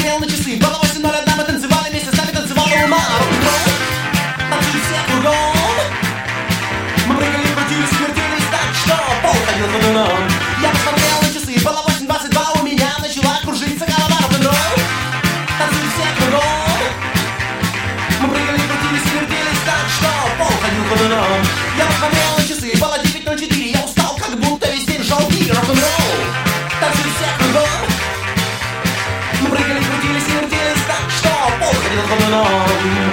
посмотрел на часы. Было 8:01, мы танцевали вместе с нами, танцевала луна. Рок-н-ролл, танцуют все кругом. Мы прыгали, крутились, вертелись так, что пол ходил ходуном. Я посмотрел на часы, было 8:22, у меня начала кружиться голова. Рок-н-ролл, танцуют все кругом. Мы прыгали, крутились, вертелись так, что пол ходил ходуном. Я посмотрел на часы, было 9:04, я устал, как будто весь день жал гир. Рок-н-ролл, танцуют все кругом. Мы прыгали, крутились и вертелись так, что пол ходил ходуном.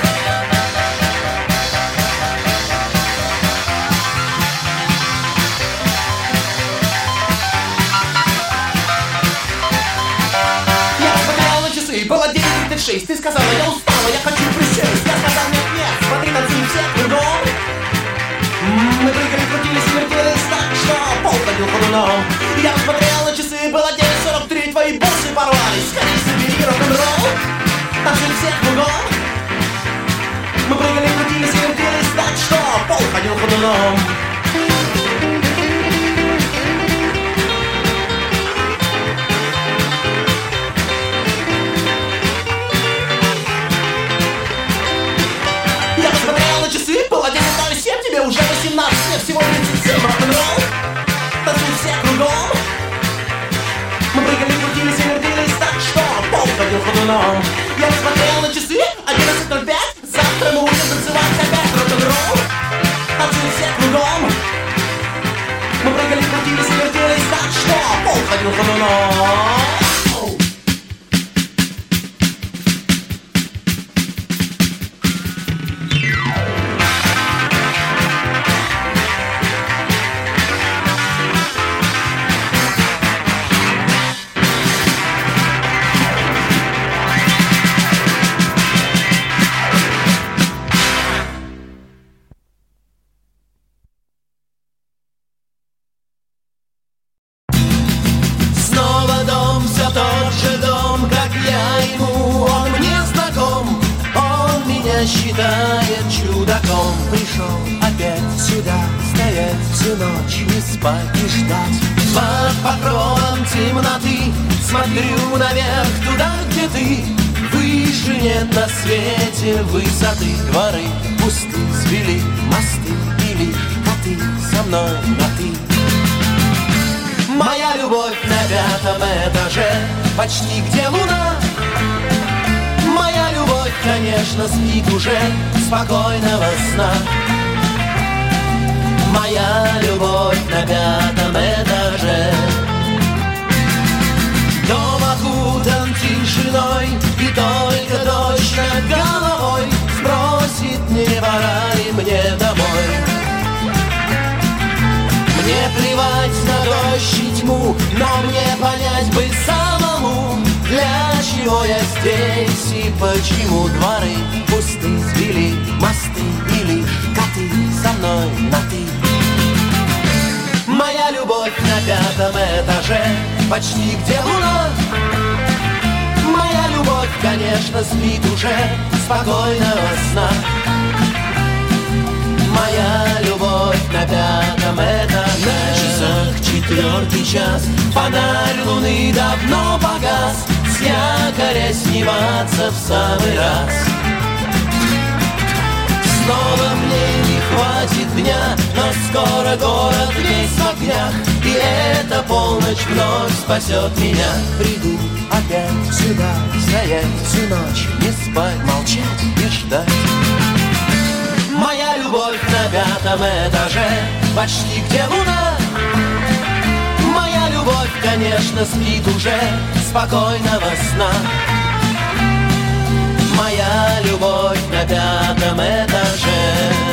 Было 9:36, ты сказала, я устала, я хочу присесть. Я сказал, нет, нет, смотри, танцуем все кругом. Мы прыгали, крутились и вертелись так, что пол ходил ходуном. Я посмотрел на часы, было 9:43, твои бусы порвались. Скорей собери рок-н-ролл, танцуем все кругом. Мы прыгали, крутились и вертелись так, что пол ходил ходуном. Было 9:07, тебе уже 18, мне всего 37. Рок-н-ролл, танцуют все кругом. Мы прыгали, крутились и вертелись так, что пол ходил ходуном. Я посмотрел на часы, 11:05, завтра мы будем танцевать опять. Рок-н-ролл, танцуют все кругом. Мы прыгали, крутились и вертелись так, что пол ходил ходуном. Считает чудаком. Пришел опять сюда, стоять всю ночь, не спать и ждать. Под покровом темноты смотрю наверх, туда, где ты. Выше нет на свете высоты. Дворы пусты, свели мосты, или коты со мной на ты. Моя любовь на 5-м этаже, почти где луна. Моя любовь, конечно, спит уже, спокойного сна. Моя любовь на 5-м этаже. Дом окутан тишиной, и только дождь над головой спросит, не пора ли мне домой. Мне плевать на дождь и тьму, но мне понять бы самому, для чего я здесь и почему дворы пусты, свели мосты, или коты со мной на ты. Моя любовь на 5-м этаже, почти где луна. Моя любовь, конечно, спит уже, спокойного сна. Моя любовь на 5-м этаже. На часах 4-й час, фонарь луны давно погас. С якоря сниматься в самый раз. Снова мне не хватит дня, но скоро город весь в огнях, и эта полночь вновь спасет меня. Приду опять сюда, стоять всю ночь, не спать, молчать и ждать. Моя любовь на 5-м этаже, почти где луна. Моя любовь, конечно, спит уже, спокойного сна. Моя любовь на 5-м этаже.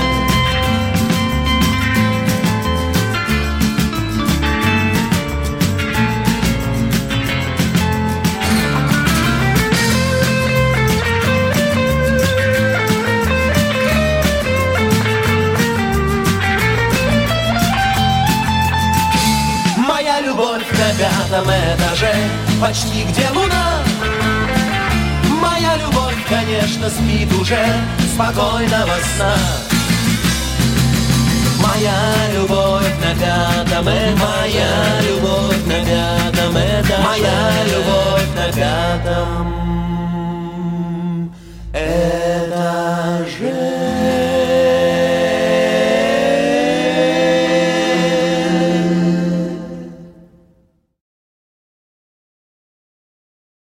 Моя любовь на 5-м этаже, почти где луна. Моя любовь, конечно, спит уже, спокойного сна. Моя любовь на 5-м этаже. Моя любовь